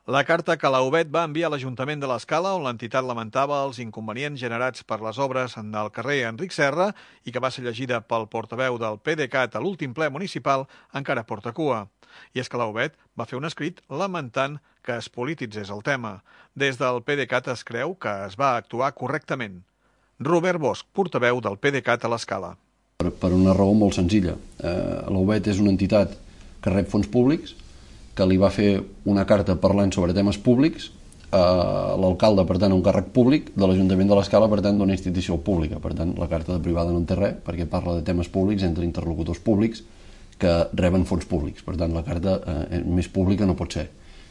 La carta que l'AUBET va enviar a l'Ajuntament de l'Escala, on l'entitat lamentava els inconvenients generats per les obres del carrer Enric Serra i que va ser llegida pel portaveu del PDeCAT a l'últim ple municipal, encara porta cua. I és que l'AUBET va fer un escrit lamentant que es polititzés el tema. Des del PDeCAT es creu que es va actuar correctament. Robert Bosch, portaveu del PDeCAT a l'Escala. Per una raó molt senzilla. L'AUBET és una entitat que rep fons públics, que li va fer una carta parlant sobre temes públics, l'alcalde, per tant, un càrrec públic, de l'Ajuntament de l'Escala, per tant, d'una institució pública. Per tant, la carta de privada no en té res, perquè parla de temes públics entre interlocutors públics que reben fons públics. Per tant, la carta més pública no pot ser.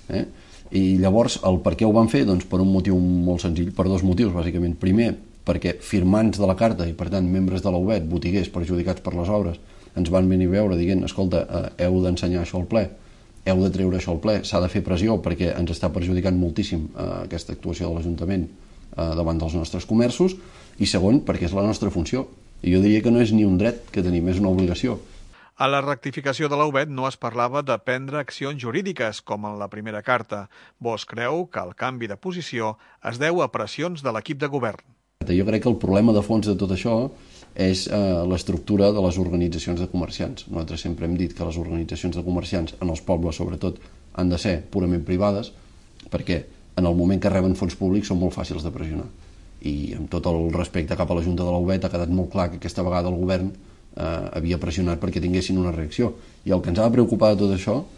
I llavors, el per què ho van fer? Doncs per un motiu molt senzill, per dos motius, bàsicament. Primer, perquè firmants de la carta i, per tant, membres de l'AUBET, botiguers perjudicats per les obres, ens van venir a veure dient, escolta, heu d'ensenyar això al ple, heu de treure això al ple, s'ha de fer pressió perquè ens està perjudicant moltíssim aquesta actuació de l'Ajuntament davant dels nostres comerços, i segon, perquè és la nostra funció. I jo diria que no és ni un dret que tenim, és una obligació. A la rectificació de l'AUBET no es parlava de prendre accions jurídiques, com en la primera carta. Bosch creu que el canvi de posició es deu a pressions de l'equip de govern. Jo crec que el problema de fons de tot això és l'estructura de les organitzacions de comerciants. Nosaltres sempre hem dit que les organitzacions de comerciants, en els pobles sobretot, han de ser purament privades, perquè en el moment que reben fons públics són molt fàcils de pressionar. I amb tot el respecte cap a la Junta de l'AUBET ha quedat molt clar que aquesta vegada el govern havia pressionat perquè tinguessin una reacció. I el que ens ha de preocupar de tot això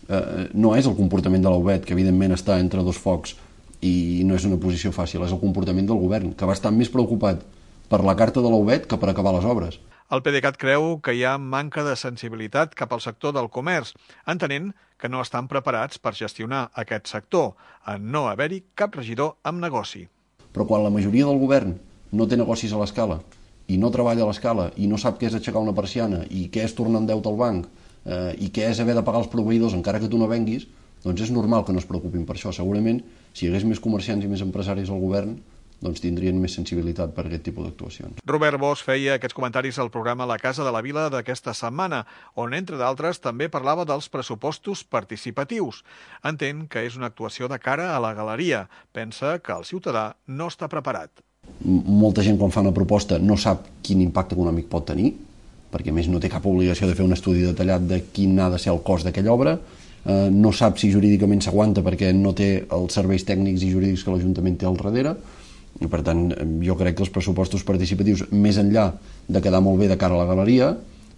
no és el comportament de l'AUBET, que evidentment està entre dos focs i no és una posició fàcil, és el comportament del govern, que va estar més preocupat per la carta de l'AUBET que per acabar les obres. El PDeCAT creu que hi ha manca de sensibilitat cap al sector del comerç, entenent que no estan preparats per gestionar aquest sector, en no haver-hi cap regidor amb negoci. Però quan la majoria del govern no té negocis a l'Escala i no treballa a l'Escala i no sap què és aixecar una persiana i què és tornar en deute al banc i què és haver de pagar els proveïdors encara que tu no venguis, doncs és normal que no es preocupin per això. Segurament, si hi hagués més comerciants i més empresaris al govern, doncs tindrien més sensibilitat per aquest tipus d'actuacions. Robert Bosch feia aquests comentaris al programa La Casa de la Vila d'aquesta setmana, on, entre d'altres, també parlava dels pressupostos participatius. Entén que és una actuació de cara a la galeria. Pensa que el ciutadà no està preparat. Molta gent, quan fa una proposta, no sap quin impacte econòmic pot tenir, perquè a més no té cap obligació de fer un estudi detallat de quin ha de ser el cost d'aquella obra, no sap si jurídicament s'aguanta perquè no té els serveis tècnics i jurídics que l'Ajuntament té al darrere. I per tant, jo crec que els pressupostos participatius, més enllà de quedar molt bé de cara a la galeria,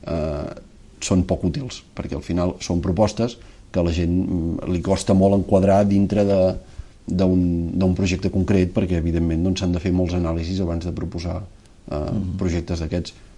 són poc útils, perquè al final són propostes que a la gent li costa molt enquadrar dintre d'un projecte concret, perquè evidentment s'han de fer molts anàlisis abans de proposar projectes d'aquests.